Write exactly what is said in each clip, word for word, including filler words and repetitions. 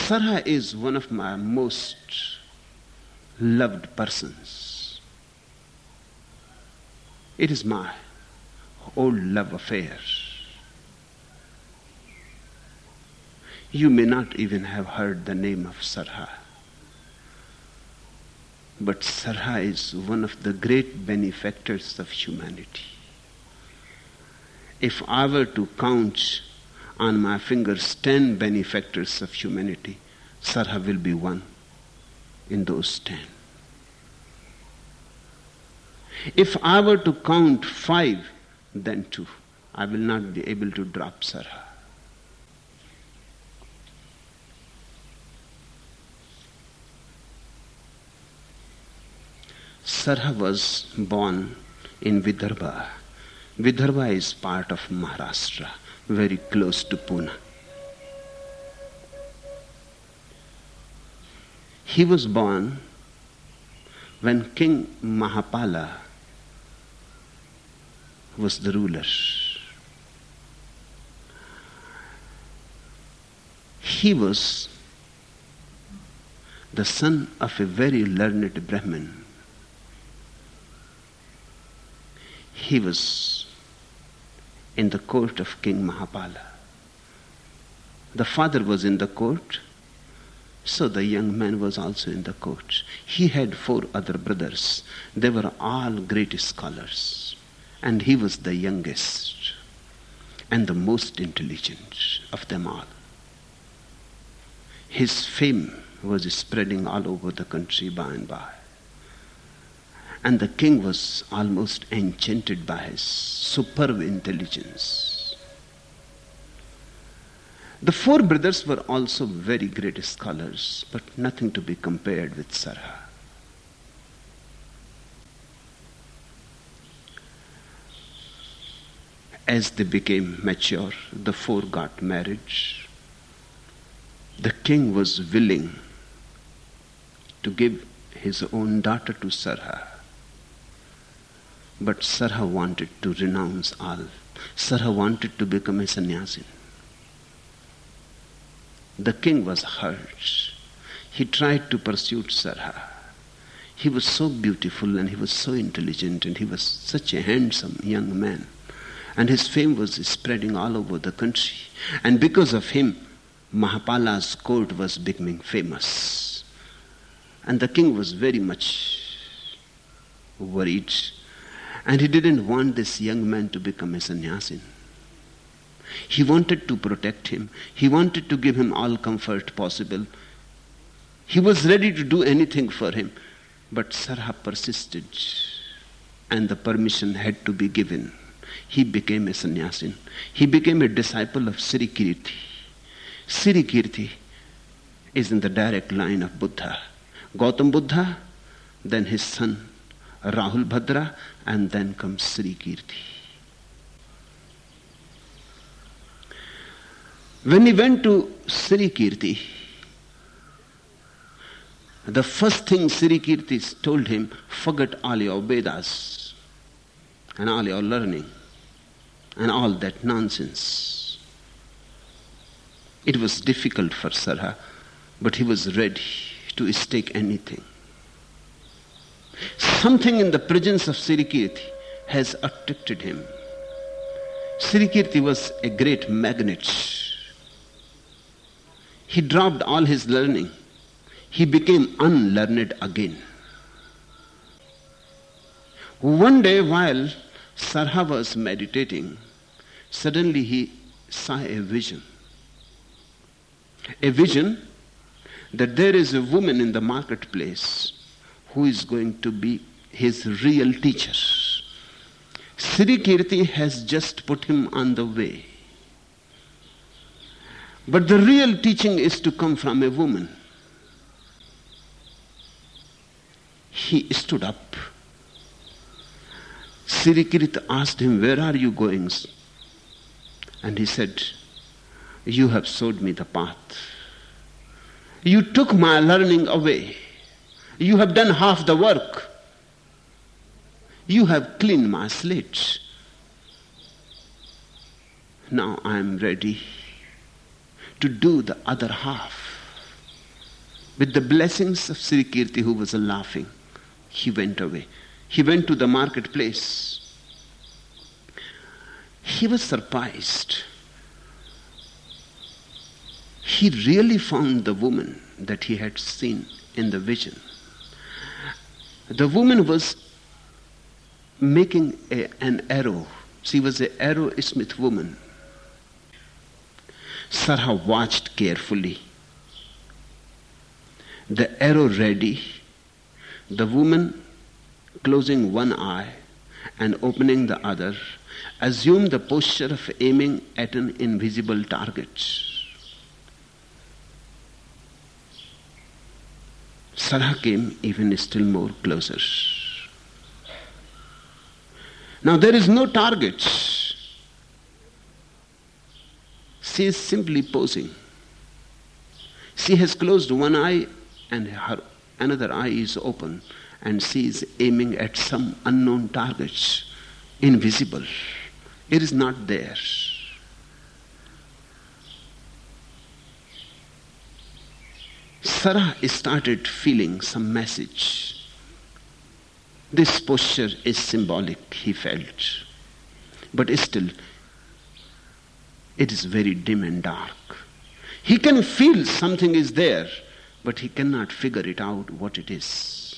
Sarha is one of my most loved persons. It is my old love affair. You may not even have heard the name of Sarha. But Sarha is one of the great benefactors of humanity. If I were to count on my fingers ten benefactors of humanity, Sarha will be one in those ten. If I were to count five, then two. I will not be able to drop Sarha. Sarha was born in Vidarbha. Vidarbha is part of Maharashtra, very close to Pune. He was born when King Mahapala was the ruler. He was the son of a very learned Brahmin. He was in the court of King Mahapala. The father was in the court, so the young man was also in the court. He had four other brothers. They were all great scholars, and he was the youngest and the most intelligent of them all. His fame was spreading all over the country by and by. And the king was almost enchanted by his superb intelligence. The four brothers were also very great scholars, but nothing to be compared with Sarha. As they became mature, the four got married. The king was willing to give his own daughter to Sarha. But Sarha wanted to renounce all. Sarha wanted to become a sannyasin. The king was hurt. He tried to pursue Sarha. He was so beautiful and he was so intelligent and he was such a handsome young man. And his fame was spreading all over the country. And because of him, Mahapala's court was becoming famous. And the king was very much worried. And he didn't want this young man to become a sannyasin. He wanted to protect him. He wanted to give him all comfort possible. He was ready to do anything for him. But Sarha persisted, and the permission had to be given. He became a sannyasin. He became a disciple of Sirikirti. Sirikirti is in the direct line of Buddha. Gautam Buddha, then his son Rahul Bhadra, and then comes Sirikirti. When he went to Sirikirti, the first thing Sirikirti told him, forget all your Vedas and all your learning and all that nonsense. It was difficult for Sarha, but he was ready to stake anything. Something in the presence of Sirikirti has attracted him. Sirikirti was a great magnet. He dropped all his learning. He became unlearned again. One day while Sarha was meditating, suddenly he saw a vision. A vision that there is a woman in the marketplace who is going to be his real teacher. Sirikirti has just put him on the way. But the real teaching is to come from a woman. He stood up. Sirikirti asked him, where are you going? And he said, you have showed me the path. You took my learning away. You have done half the work. You have cleaned my slate. Now I am ready to do the other half. With the blessings of Sri Kirti, who was laughing, he went away. He went to the marketplace. He was surprised. He really found the woman that he had seen in the vision. The woman was making a, an arrow. She was an arrowsmith woman. Sarha watched carefully. The arrow ready, the woman closing one eye and opening the other, assumed the posture of aiming at an invisible target. Sarha came even still more closer. Now there is no target. She is simply posing. She has closed one eye and her another eye is open, and she is aiming at some unknown targets, invisible. It is not there. Sarah started feeling some message. This posture is symbolic, he felt. But still, it is very dim and dark. He can feel something is there, but he cannot figure it out what it is.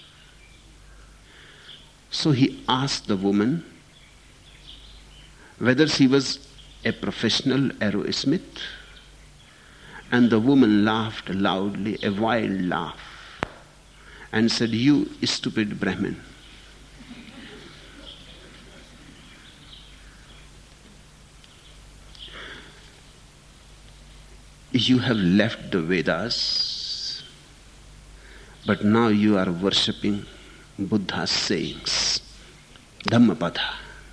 So he asked the woman whether she was a professional arrowsmith, and the woman laughed loudly, a wild laugh, and said, "You stupid Brahmin. You have left the Vedas, but now you are worshipping Buddha's sayings, Dhammapada.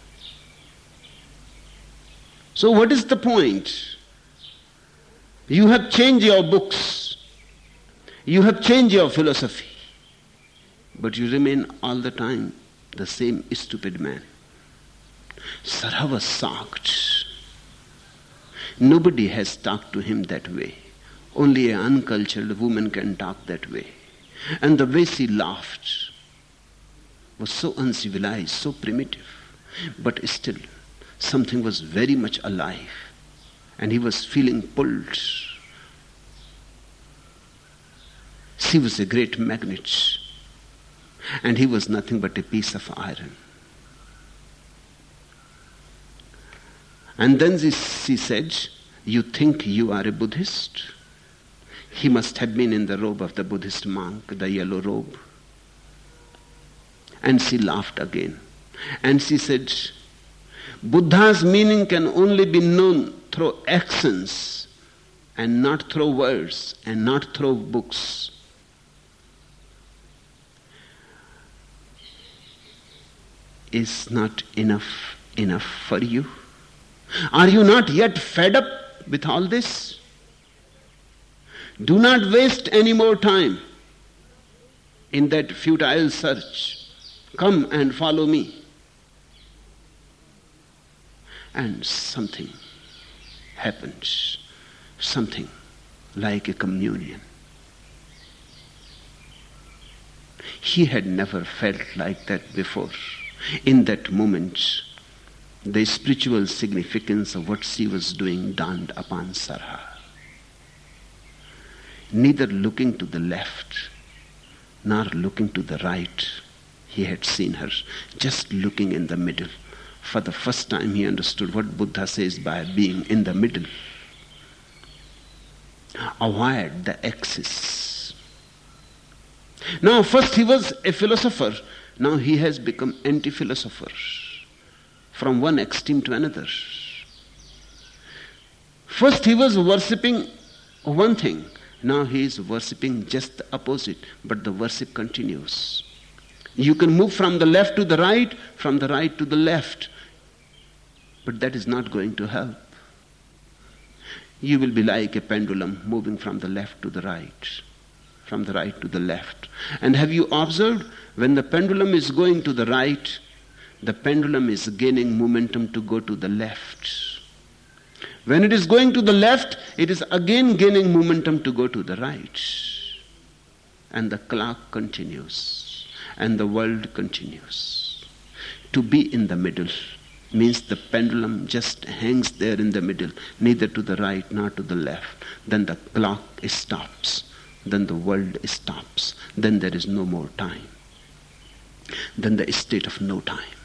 So what is the point? You have changed your books, you have changed your philosophy, but you remain all the time the same stupid man." Sarha was shocked. Nobody has talked to him that way. Only an uncultured woman can talk that way. And the way she laughed was so uncivilized, so primitive. But still, something was very much alive. And he was feeling pulled. She was a great magnet. And he was nothing but a piece of iron. And then she said, "You think you are a Buddhist?" He must have been in the robe of the Buddhist monk, the yellow robe. And she laughed again. And she said, "Buddha's meaning can only be known through actions and not through words and not through books." Is not enough enough for you? Are you not yet fed up with all this? Do not waste any more time in that futile search. Come and follow me. And something happens, something like a communion. He had never felt like that before. In that moment, the spiritual significance of what she was doing dawned upon Sarha. Neither looking to the left nor looking to the right, he had seen her, just looking in the middle. For the first time he understood what Buddha says by being in the middle. Avoid the axis. Now first he was a philosopher, now he has become anti-philosopher. From one extreme to another. First he was worshipping one thing, now he is worshipping just the opposite, but the worship continues. You can move from the left to the right, from the right to the left, but that is not going to help. You will be like a pendulum moving from the left to the right, from the right to the left. And have you observed, when the pendulum is going to the right, the pendulum is gaining momentum to go to the left. When it is going to the left, it is again gaining momentum to go to the right. and the clock continues, and the world continues. To be in the middle means the pendulum just hangs there in the middle, neither to the right nor to the left. Then the clock stops. Then the world stops. Then there is no more time. Then the state of no time.